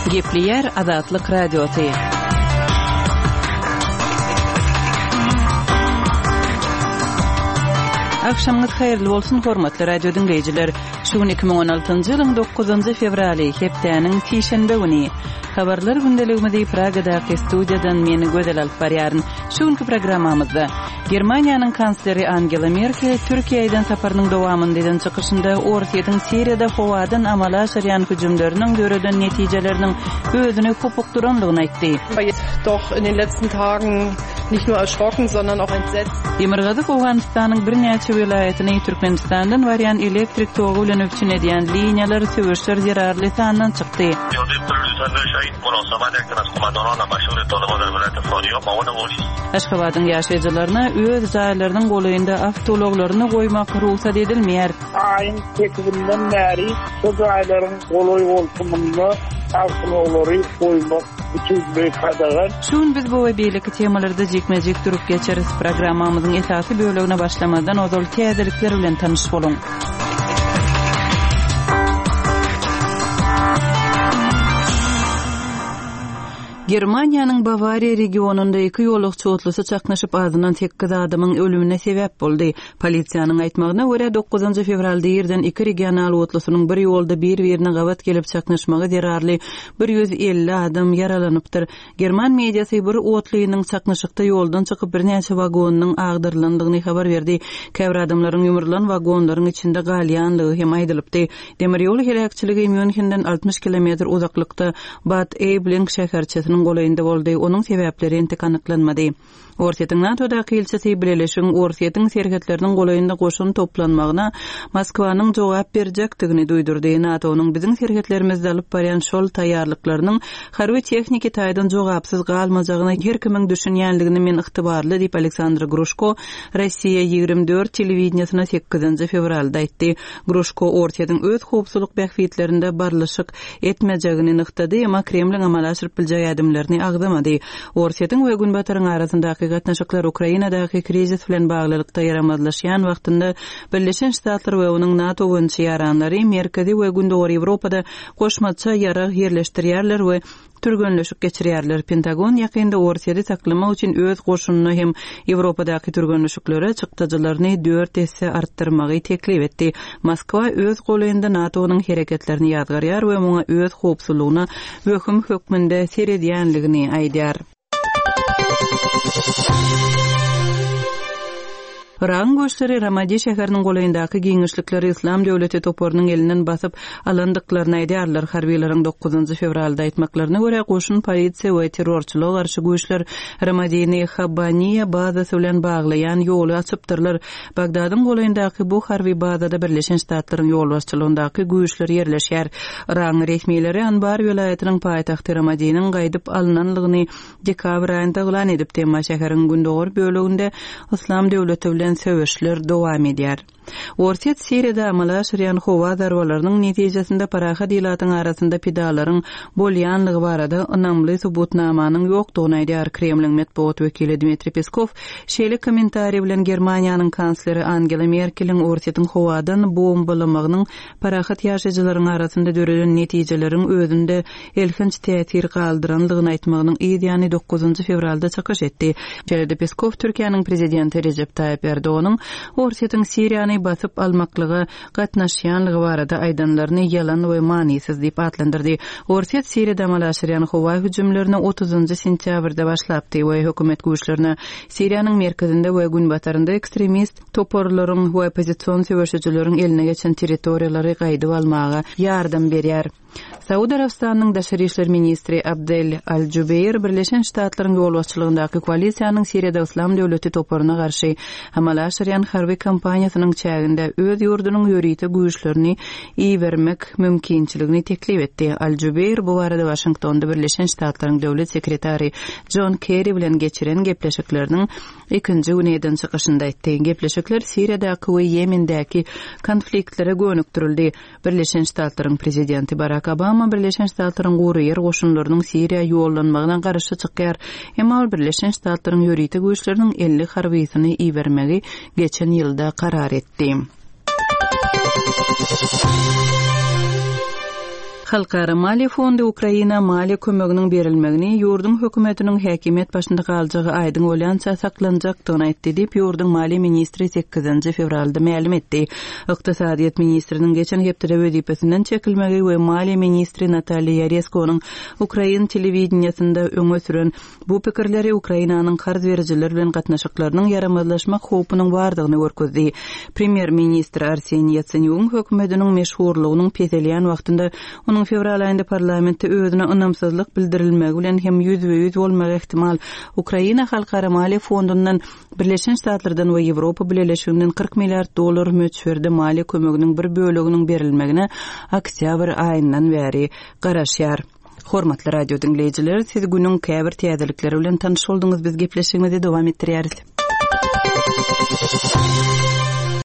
Gepleyer Azatlyk Radiosu. Akşamınız hayırlı olsun hormatly radio dinleyijiler. Şu 2016-njy ýylyň 9-njy fevraly hepdeniň şeýşembe güni. Habarlar gündeligimizde Pragadaky studiýadan meni gözel alyp barýaryn. Şuňky programmamyzda Germaniýanyň kansleri Angela Merkel Türkiýeden saparynyň dowamynda eden çykyşynda Ortaýatyň Siriýada howadan amala aşyrýan hüjümleriniň görülen netijeleriniň özüne hupukduranlygyny aýtdy. Doch in den letzten Tagen nicht nur erschrocken, sondern auch entsetzt. Demirgazyk Awganystanyň bir näçe welaýatyny Türkmenistandan barýan elektrik togy bilen öpçün edýän liniýalar söwüşler zerarly sandan çykdy. Aşgabatyň ýaşaýjylaryna öz jaýlarynyň golaýynda avtologlaryny goýmak ruhsat edilmeýär. Aýyň 8-inden bäri şu jaýlaryň golaý bolsunmy avtologary goýmak bütün beýkadagan. Şun biz bu we beýleki temalarda jekmejek durup geçeriz. Programmamyzyň esasy bölegine başlamadan ozal täzelikler bilen tanyş boluň. Germaniýanyň Bavariya regionunda 2 ýolukçy otlusy çaknaşyp azynan 8 adamyň ölümine sebäp boldy. Polisiýanyň aýtmagyna görä 9-njy fevralda ýerden 2 regional otlusynyň bir ýolda bir-birine gawat gelip çaknaşmagy derarly 150 adam yaralanypdyr. German mediasy bir otlynyň çaknaşykda ýoldan çykyp bir näçe wagonynyň agdyrlandygyny habar berdi. Käbir adamlaryň ýumurlan wagonlaryň içinde galýanlygy hem aýdylypdy. Demir ýol helakçylygy Münchenden 60 km uzaklykda Bad Aibling şäherçesiniň golaýynda boldy. Onuň sebäpleri entek anyklanmady. Ortaýatyň NATO-daky elçisi Birleşik Ortaýatyň serhetleriniň golaýynda goşun toplanmagyna Moskwanyň jogap berjekdigini duýdurdy. NATO-nyň biziň serhetlerimizde alyp barýan şol taýýarlyklarynyň harby techniki taýdan jogapsyz galmajagyna her kimiň düşünýänligini men ygtybarly diýip Aleksandr Grushko Rossiýa 24 telewizionyna 8-nji fevralda aýtdy. Grushko Ortaýatyň öz howpsuzlyk bähwitlerinde barlyşyk etmejegini ygtydy, emma Kremliň amala aşyryp bilýän adamlaryny agdamady. Ortaýatyň we Günbatyryň arasyndaky gatnaşyklar Ukrainadaky krizis bilen baglylykda ýaramazlaşýan wagtynda Birleşen Ştatlar we onuň NATO öňçi ýaranlary Merkezi we Gündöwür Ýewropada goşmaça ýarag ýerleşdirýärler we türgönleşik geçirýärler. Pentagon ýakynda Ortaýady saklamak üçin öz goşunyny hem Ýewropadaky türgönleşiklere çykdyjylaryny 4 esse artdyrmagy teklip etdi. Moskwa öz golaýynda NATO-nyň hereketlerini ýadgarýar we muňa öz howpsuzlygyna hökm hökmünde seredýänligini aýdýar. Iran göçleri Ramadi şäheriniň golaýyndaky giňişlikleri İslam döwleti toporunyň elinden basyp alandyklaryny aýdýarlar. Harbiýleriň 9-njy fevralda aýtmaklaryna görä goşun polisiýa we terrorçylyga garşy güýçler Ramadyny Habaniýa bazasy bilen baglaýan ýoly açypdyrlar. Bagdadyň golaýyndaky bu harby bazada Birleşen Ştatlaryň ýol başçylygyndaky güýçler ýerleşýär. Iran resmiýetleri Anbar welaýatynyň paýtagty Ramadynyň gaýdyp alynanlygyny dekabr aýynda elan edip, tema şäheriň gündöwür böleginde İslam döwleti bilen söwüşler dowam edýär. Ortaýat Siriýada amala aşyrýan howa darwalarynyň netijesinde paraha diýlatyň arasynda pedalaryň bolýanlygy barada önemli subutnamanyň ýokdugyny aýdýar. Kremliň matbuat wekili Dmitri Peskov şeýle kommentari bilen Germaniýanyň kansleri Angela Merkeliň Ortaýatyň howadan bombalamagynyň parahat ýaşaýjylaryň arasynda görülen netijeleriň özünde elhinç täsir galdyranlygyny aýtmagynyň ýa-ni 9-njy fevralda çykyş etdi. Şeýle Peskov Türkiýanyň prezidenti Recep Tayyip Erdoğan'ın Ortaýatyň Siriýany basyp almaklygy, gatnaşýanlygy barada aýdanlaryny ýalan we manisiz diýip atlandyrdy. Ortaýat Siriýada amala aşyrýan howa hüjümlerini 30-njy sentýabrda başlapdy we hökümet güýçlerini Siriýanyň merkezinde we günbatarynda ekstremist toporlaryň we opozisiýon söwüşçileriň eline geçen territoriýalary gaýdyp almaga ýardam berýär. Saudi Arabistanyň daşary işler ministri Abdel Al-Jubeir Birleşen Ştatlaryň ýol başçylygyndaky koalisiýanyň Siriýada İslam döwleti toporuna garşy amala aşyrýan harby kampaniýasynyň çäginde öz ýurdunyň ýöriti güýçlerini iýermek mümkinçiligini teklip etdi. Al-Jubeir bu barada Washingtonda Birleşen Ştatlaryň döwlet sekretary John Kerry bilen geçiren gepleşikleriniň 2-nji güneden çykyşynda aýtdy. Gepleşikler Siriýadaky we Ýemendäki konfliktlere gönükdirildi. Birleşen Ştatlaryň prezidenti Barack Obama Birleşen Ştatlaryň gurýer goşunlarynyň Siriýa ýollanmagyna garşy çykýar. Emma Birleşen Ştatlaryň ýöriti güýçleriniň 50 harbysyny iýermegi geçen ýylda karar etdi. Halkara Maliýe Fondy Ukraina maliýe kömeginiň berilmegini ýurdun hökümetiniň häkimet başynda galjagy aýdyň bolýança saklanjakdygyny aýtdy diýip ýurdun maliýe ministri 8 fevralda ma'lum etdi. Ykdysadyýet ministriniň geçen hepde wezipesinden çekilmegi we maliýe ministri Nataliya Yareskowyň Ukraina telewizionyasynda öňe süren bu pikirleri Ukrainanyň karz berjiler bilen gatnaşyklarynyň yaramazlaşmak howpunyň bardygyny görkezdi. Premier ministr Arseniy Yatsenyuk hökümetiniň meşhurlygynyň pezelýän wagtynda onun fevral ayında parlamentde özüne ynamsızlyk bildirilmegi bilen hem %100 bolmagy ihtimal Ukraina Halkara Maliýe Fondundan Birleşen Ştatlardan we Ýewropa Birleşigininden $40 milliard möçberde maliýe kömeginiň bir böleginiň berilmegine oktyabr aýyndan bäri garaşýar. Hormatly radio dinleýijiler, siz günüň käbir täzelikleri bilen tanyş boldyňyz. Biz gepleşigimizi dowam etdirýäris.